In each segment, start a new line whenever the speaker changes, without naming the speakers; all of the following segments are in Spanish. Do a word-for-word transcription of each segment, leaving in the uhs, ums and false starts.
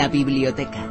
La biblioteca.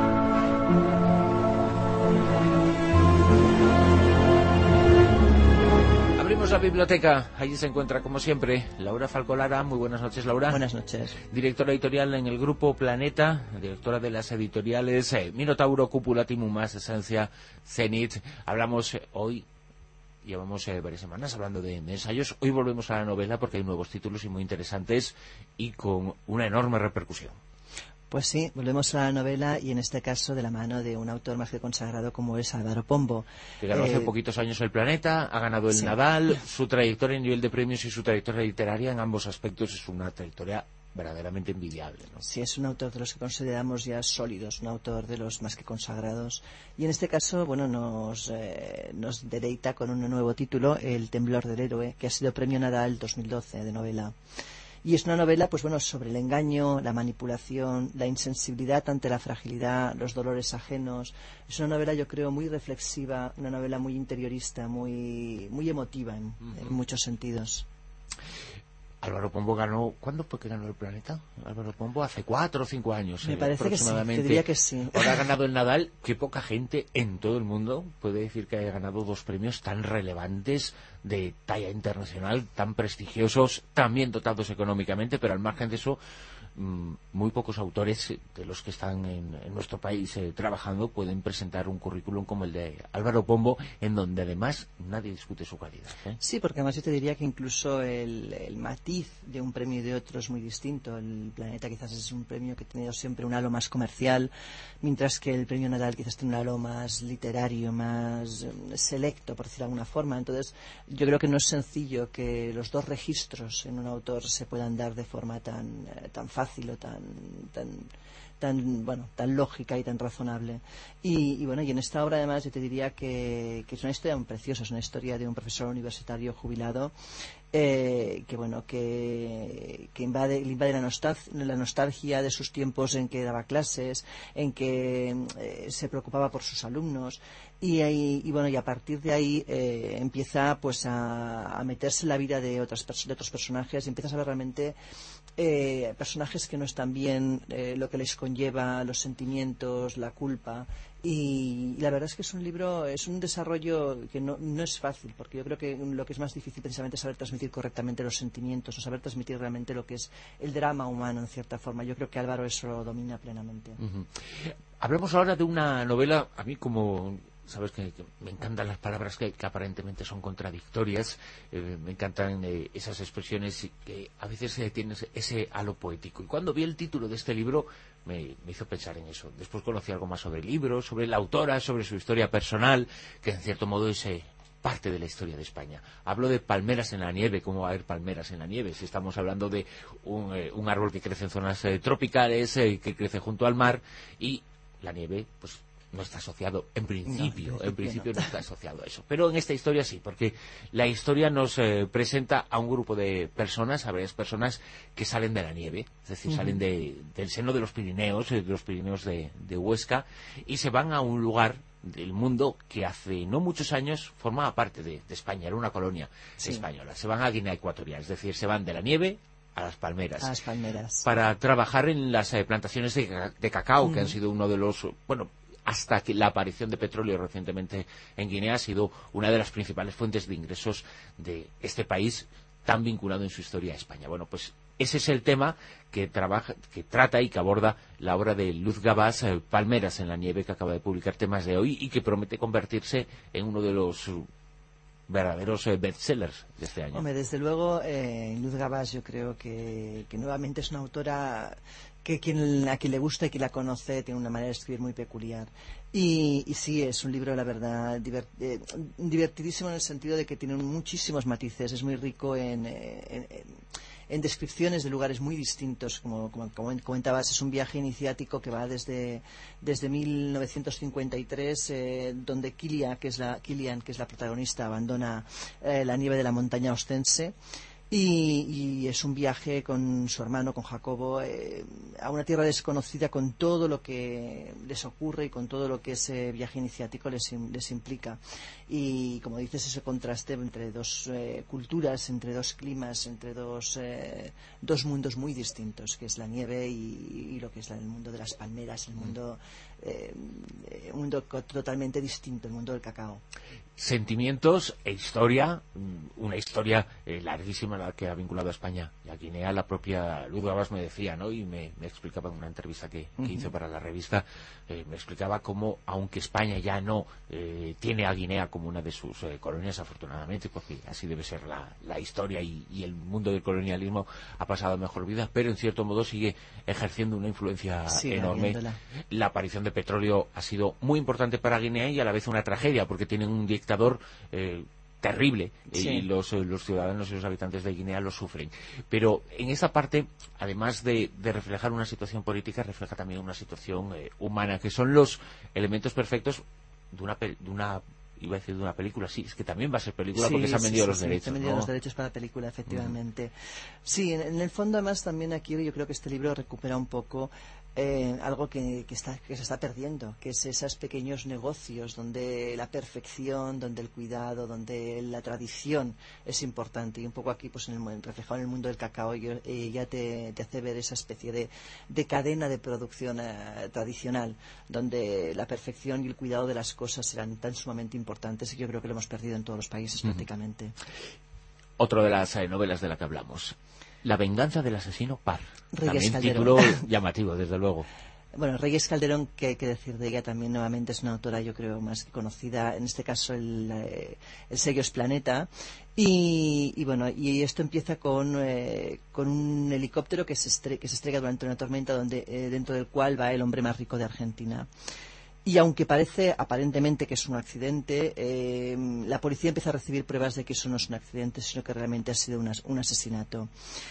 Abrimos la biblioteca. Allí se encuentra, como siempre, Laura Falcolara. Muy buenas noches, Laura.
Buenas noches.
Directora editorial en el Grupo Planeta, directora de las editoriales eh, Minotauro, Cúpula, Timumas, Esencia, Zenit. Hablamos eh, hoy, llevamos eh, varias semanas hablando de, de ensayos. Hoy volvemos a la novela porque hay nuevos títulos y muy interesantes y con una enorme repercusión.
Pues sí, volvemos a la novela y en este caso de la mano de un autor más que consagrado como es Álvaro Pombo.
Que ganó hace
Eh,
poquitos años el Planeta, ha ganado el
sí.
Nadal, su trayectoria en nivel de premios y su trayectoria literaria en ambos aspectos es una trayectoria verdaderamente envidiable, ¿no?
Sí, es un autor de los que consideramos ya sólidos, un autor de los más que consagrados. Y en este caso, bueno, nos, eh, nos deleita con un nuevo título, El temblor del héroe, que ha sido premio Nadal dos mil doce de novela. Y es una novela, pues bueno, sobre el engaño, la manipulación, la insensibilidad ante la fragilidad, los dolores ajenos. Es una novela, yo creo, muy reflexiva, una novela muy interiorista, muy, muy emotiva en, uh-huh. en muchos sentidos.
Álvaro Pombo ganó... ¿Cuándo fue que ganó el Planeta? Álvaro Pombo hace cuatro o cinco años.
Me
eh,
parece
aproximadamente.
que sí, te diría que sí.
Ahora ha ganado el Nadal. Qué poca gente en todo el mundo puede decir que haya ganado dos premios tan relevantes, de talla internacional, tan prestigiosos, tan bien dotados económicamente, pero al margen de eso, muy pocos autores de los que están en, en nuestro país eh, trabajando pueden presentar un currículum como el de Álvaro Pombo, en donde además nadie discute su calidad, ¿eh?
Sí, porque además yo te diría que incluso el, el matiz de un premio y de otro es muy distinto. El Planeta quizás es un premio que ha tenido siempre un halo más comercial, mientras que el premio Nadal quizás tiene un halo más literario, más eh, selecto, por decirlo de alguna forma. Entonces yo creo que no es sencillo que los dos registros en un autor se puedan dar de forma tan, eh, tan fácil o tan, tan, tan, bueno, tan lógica y tan razonable. Y, y bueno, y en esta obra además yo te diría que, que es una historia muy preciosa, es una historia de un profesor universitario jubilado eh, que bueno, que, que invade, invade la, nostal la nostalgia de sus tiempos en que daba clases, en que eh, se preocupaba por sus alumnos. Y, y, y bueno, y a partir de ahí eh, empieza pues a, a meterse en la vida de, otras de otros personajes y empiezas a ver realmente eh, personajes que no están bien, eh, lo que les conlleva, los sentimientos, la culpa. Y, y la verdad es que es un libro, es un desarrollo que no, no es fácil, porque yo creo que lo que es más difícil precisamente es saber transmitir correctamente los sentimientos o saber transmitir realmente lo que es el drama humano en cierta forma. Yo creo que Álvaro eso lo domina plenamente.
Uh-huh. Hablemos ahora de una novela, a mí como... Sabes que, que me encantan las palabras que, que aparentemente son contradictorias, eh, me encantan eh, esas expresiones que a veces eh, tienen ese halo poético. Y cuando vi el título de este libro me, me hizo pensar en eso. Después conocí algo más sobre el libro, sobre la autora, sobre su historia personal, que en cierto modo es eh, parte de la historia de España. Hablo de palmeras en la nieve. ¿Cómo va a haber palmeras en la nieve? Si estamos hablando de un, eh, un árbol que crece en zonas eh, tropicales, eh, que crece junto al mar, y la nieve, pues... no está asociado, en principio, no, en principio no. no está asociado a eso. Pero en esta historia sí, porque la historia nos eh, presenta a un grupo de personas, a varias personas que salen de la nieve, es decir, uh-huh. salen de, del seno de los Pirineos, de los Pirineos de, de Huesca, y se van a un lugar del mundo que hace no muchos años formaba parte de, de España, era una colonia sí. española. Se van a Guinea Ecuatorial, es decir, se van de la nieve a las palmeras,
a las palmeras.
para trabajar en las eh, plantaciones de, de cacao, uh-huh. que han sido uno de los... bueno hasta que la aparición de petróleo recientemente en Guinea ha sido una de las principales fuentes de ingresos de este país tan vinculado en su historia a España. Bueno, pues ese es el tema que trabaja, que trata y que aborda la obra de Luz Gabás, eh, Palmeras en la nieve, que acaba de publicar Temas de Hoy y que promete convertirse en uno de los uh, verdaderos eh, bestsellers de este año.
Hombre, desde luego, eh, Luz Gabás yo creo que, que nuevamente es una autora... que quien, a quien le gusta y quien la conoce tiene una manera de escribir muy peculiar. Y, y sí, es un libro, la verdad, divert, eh, divertidísimo en el sentido de que tiene muchísimos matices, es muy rico en, en, en, en descripciones de lugares muy distintos, como, como, como comentabas, es un viaje iniciático que va desde, desde mil novecientos cincuenta y tres, eh, donde Kilian, que es la, Kilian, que es la protagonista, abandona eh, la nieve de la montaña ostense, Y, y es un viaje con su hermano, con Jacobo, eh, a una tierra desconocida, con todo lo que les ocurre y con todo lo que ese viaje iniciático les, les implica. Y como dices, ese contraste entre dos eh, culturas, entre dos climas, entre dos, eh, dos mundos muy distintos, que es la nieve y, y lo que es el mundo de las palmeras, el mundo, eh, un mundo totalmente distinto, el mundo del cacao.
Sentimientos e historia, una historia eh, larguísima la que ha vinculado a España y a Guinea. La propia Luz Gabas me decía, ¿no? Y me, me explicaba en una entrevista que, que uh-huh. hizo para la revista, eh, me explicaba cómo, aunque España ya no eh, tiene a Guinea como una de sus eh, colonias, afortunadamente, porque así debe ser la, la historia y, y el mundo del colonialismo ha pasado a mejor vida, pero en cierto modo sigue ejerciendo una influencia
sí,
enorme.
Viéndola.
La aparición de petróleo ha sido muy importante para Guinea y a la vez una tragedia, porque tienen un dictador eh, terrible sí. y los, los ciudadanos y los habitantes de Guinea lo sufren. Pero en esa parte, además de, de reflejar una situación política, refleja también una situación eh, humana, que son los elementos perfectos de una, de una iba a decir de una película, sí, es que también va a ser película sí, porque se han vendido sí, los
sí,
derechos.
Se han vendido
¿no?
los derechos para película, efectivamente. Mm. Sí, en, en el fondo además también aquí yo creo que este libro recupera un poco eh, algo que, que, está, que se está perdiendo, que es esos pequeños negocios donde la perfección, donde el cuidado, donde la tradición es importante. Y un poco aquí, pues en el, reflejado en el mundo del cacao, yo, eh, ya te, te hace ver esa especie de, de cadena de producción eh, tradicional, donde la perfección y el cuidado de las cosas eran tan sumamente importantes y yo creo que lo hemos perdido en todos los países uh-huh. prácticamente.
Otra de las eh, novelas de la que hablamos, La venganza del asesino Parr.
Reyes
También
Calderón.
título llamativo, desde luego.
Bueno, Reyes Calderón, que hay que decir de ella también nuevamente, es una autora yo creo más que conocida, en este caso el, eh, el sello es Planeta, y, y bueno, y esto empieza con, eh, con un helicóptero que se, estre que se estrella durante una tormenta donde, eh, dentro del cual va el hombre más rico de Argentina. Y aunque parece aparentemente que es un accidente, eh, la policía empieza a recibir pruebas de que eso no es un accidente, sino que realmente ha sido un, as un asesinato.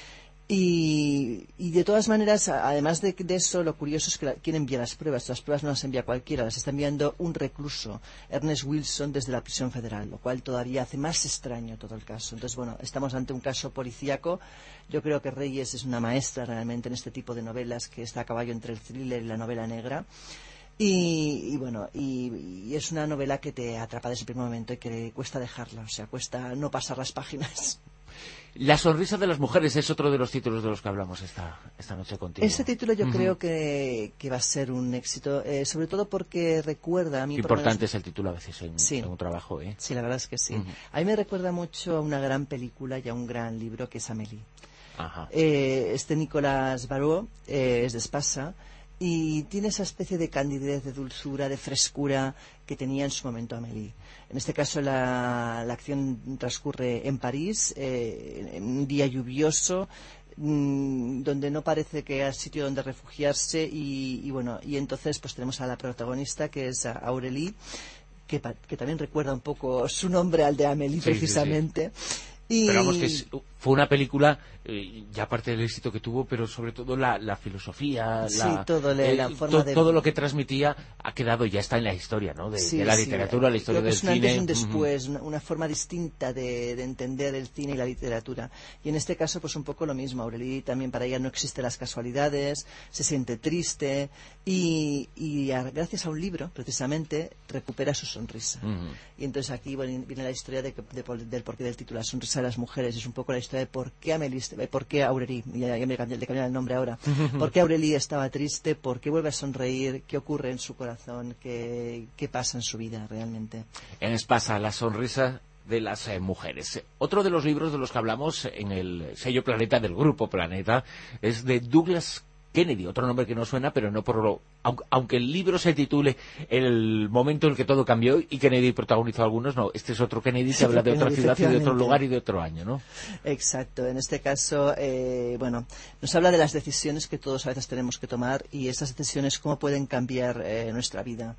Y, y de todas maneras, además de, de eso, lo curioso es que la, quién envía las pruebas. Las pruebas no las envía cualquiera, las está enviando un recluso, Ernest Wilson, desde la prisión federal, lo cual todavía hace más extraño todo el caso. Entonces, bueno, estamos ante un caso policíaco. Yo creo que Reyes es una maestra realmente en este tipo de novelas, que está a caballo entre el thriller y la novela negra. Y, y bueno, y, y es una novela que te atrapa desde el primer momento y que cuesta dejarla, o sea, cuesta no pasar las páginas.
La sonrisa de las mujeres es otro de los títulos de los que hablamos esta, esta noche contigo.
Este título yo
uh-huh.
creo que, que va a ser un éxito, eh, sobre todo porque recuerda a mí...
Importante
menos,
es el título a veces en,
sí,
en un trabajo, ¿eh?
Sí, la verdad es que sí.
Uh-huh.
A mí me recuerda mucho a una gran película y a un gran libro que es Amélie.
Ajá.
Eh, este Nicolas Barrault eh, es de Espasa y tiene esa especie de candidez, de dulzura, de frescura que tenía en su momento Amélie. En este caso la, la acción transcurre en París, eh, en un día lluvioso, mmm, donde no parece que haya sitio donde refugiarse y, y bueno, y entonces pues tenemos a la protagonista que es Aurélie, que, que también recuerda un poco su nombre al de Amélie, sí, precisamente. Sí, sí. Y...
Pero vamos, que es, fue una película, eh, ya aparte del éxito que tuvo, pero sobre todo la, la filosofía,
sí,
la,
todo, le, la
eh,
forma
to,
de...
todo lo que transmitía ha quedado, ya está en la historia, ¿no? De,
sí,
de la
sí,
literatura, la historia
creo
del
que es un
cine.
Antes y un después, uh-huh. una, una forma distinta de, de entender el cine y la literatura. Y en este caso, pues un poco lo mismo. Aurélie también, para ella no existen las casualidades, se siente triste y, y a, gracias a un libro, precisamente, recupera su sonrisa. Uh-huh. Y entonces aquí bueno, viene la historia de, de, de, del porqué del título, La sonrisa de las mujeres. Es un poco la historia de por qué Amélie, por qué Aurélie, ya, ya me cambié, le cambié el nombre ahora, por qué Aurélie estaba triste, por qué vuelve a sonreír, qué ocurre en su corazón, qué, qué pasa en su vida realmente.
En Espasa, la sonrisa de las eh, mujeres. Otro de los libros de los que hablamos en el sello Planeta del Grupo Planeta es de Douglas Kennedy, otro nombre que no suena, pero no por lo... Aunque, aunque el libro se titule El momento en el que todo cambió y Kennedy protagonizó algunos, no, este es otro Kennedy que habla de otra ciudad y de otro lugar y de otro año, ¿no?
Exacto, en este caso, eh, bueno, nos habla de las decisiones que todos a veces tenemos que tomar y estas decisiones cómo pueden cambiar eh, nuestra vida.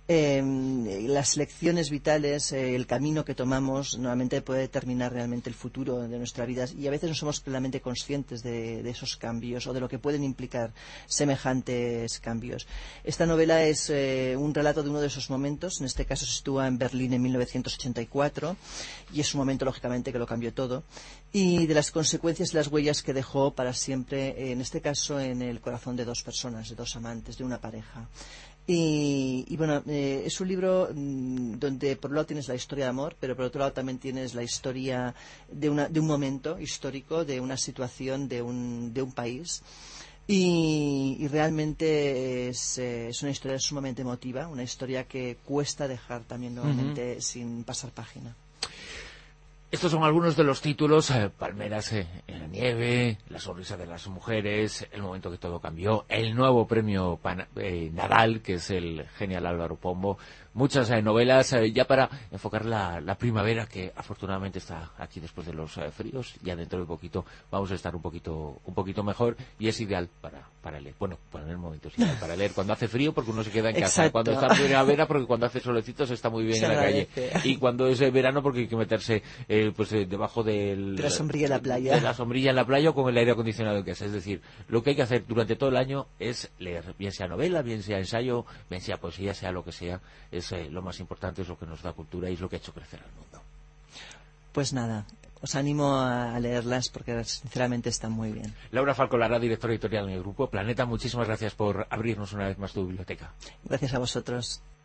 Eh, las lecciones vitales, eh, el camino que tomamos, nuevamente puede determinar realmente el futuro de nuestra vida, y a veces no somos plenamente conscientes de, de esos cambios o de lo que pueden implicar semejantes cambios. Esta novela es eh, un relato de uno de esos momentos. En este caso se sitúa en Berlín en mil novecientos ochenta y cuatro, y es un momento lógicamente que lo cambió todo, y de las consecuencias y las huellas que dejó para siempre, en este caso en el corazón de dos personas, de dos amantes, de una pareja. Y, y bueno, eh, es un libro mmm, donde por un lado tienes la historia de amor, pero por otro lado también tienes la historia de, una, de un momento histórico, de una situación, de un, de un país. Y, y realmente es, eh, es una historia sumamente emotiva, una historia que cuesta dejar también nuevamente uh-huh. sin pasar página.
Estos son algunos de los títulos: eh, Palmeras eh, en la nieve, La sonrisa de las mujeres, El momento que todo cambió, el nuevo premio Pan eh, Nadal, que es el genial Álvaro Pombo. Muchas eh, novelas eh, ya para enfocar la, la primavera, que afortunadamente está aquí después de los eh, fríos. Ya dentro de poquito vamos a estar un poquito un poquito mejor, y es ideal para, para leer. Bueno, bueno, en el momento es ideal para leer cuando hace frío, porque uno se queda en casa.
Exacto.
Cuando está en primavera, porque cuando hace solecito se está muy bien se en la agradece. Calle. Y cuando es eh, verano, porque hay que meterse eh, pues eh, debajo del,
de la sombrilla en la playa.
De la sombrilla en la playa o con el aire acondicionado en casa. Es decir, lo que hay que hacer durante todo el año es leer, bien sea novela, bien sea ensayo, bien sea poesía, sea lo que sea. Es eh, lo más importante, es lo que nos da cultura y es lo que ha hecho crecer al mundo.
Pues nada, os animo a leerlas porque sinceramente están muy bien.
Laura Falcó Lara, directora editorial en el Grupo Planeta, muchísimas gracias por abrirnos una vez más tu biblioteca.
Gracias a vosotros.